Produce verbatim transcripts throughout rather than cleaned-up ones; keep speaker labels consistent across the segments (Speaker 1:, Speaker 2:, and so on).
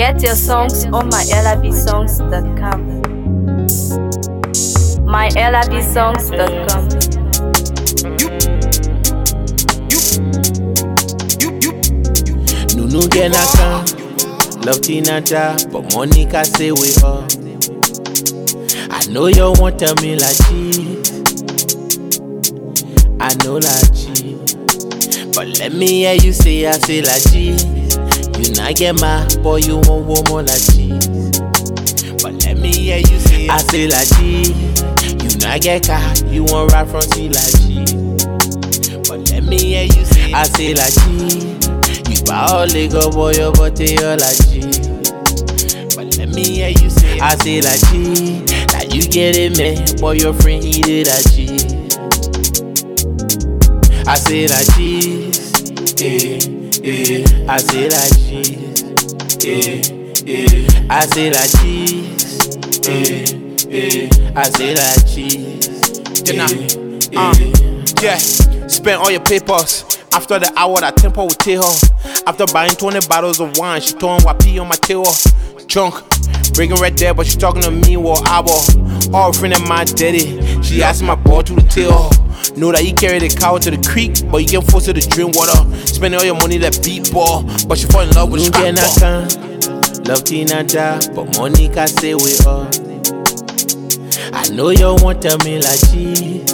Speaker 1: Get your songs on my L I B songs dot com. my L I B songs dot com.
Speaker 2: Nunu get na kan, love Tina da, but Monica say we all. I know you won't tell me like cheese. I know like cheese, but let me hear you say I say like cheese. You not get mad, boy, you won't want more like cheese. But let me hear you say I say like cheese. You not get car, you want ride from sea like cheese. But let me hear you say I say like cheese. You buy all Lego, boy, your body all like cheese. But let me hear you say I say like cheese. Now you get it, man, boy, your friend eat it like cheese. I say like cheese, eh, eh. I say like cheese, eh, eh. I say like cheese, eh, eh. I say like cheese, eh,
Speaker 3: uh, yeah. Spend all your papers. After the hour, that tempo will take her. After buying twenty bottles of wine, she throwing wapi on my tail. Drunk, breaking right there, but she talking to me while I was all friend of my daddy. She asked my boy to the tail. Know that you carry the cow to the creek, but you get forced to the drink water. Spending all your money that beat ball, but she fall in love with scrap ball.
Speaker 2: Love Tina da, but Monica say we all. I know you won't tell me like cheese.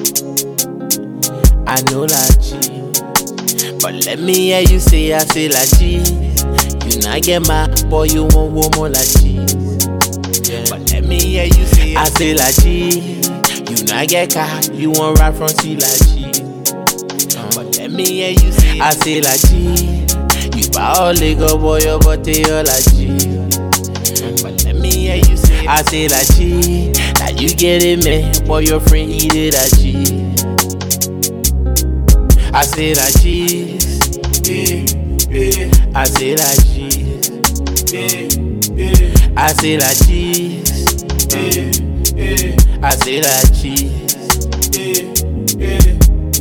Speaker 2: I know like cheese, but let me hear you say I say like cheese. You not get mad, boy, you won't want more like cheese. But let me hear you say I say like cheese. You not get car, you want ride from sea like cheese. But let me hear you say I say like cheese. You buy all Lego, boy, your body all like cheese. But let me hear you say I say like cheese. Now you get it, man, boy, your friend eat it like cheese. I say like cheese, eh, eh. I say like cheese, eh, eh. I say like cheese, eh, eh. I say like cheese, eh, eh.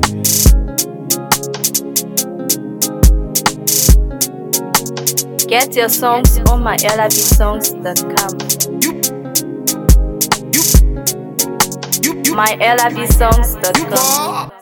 Speaker 1: Get your songs on my L I B songs dot com. my L I B songs dot com.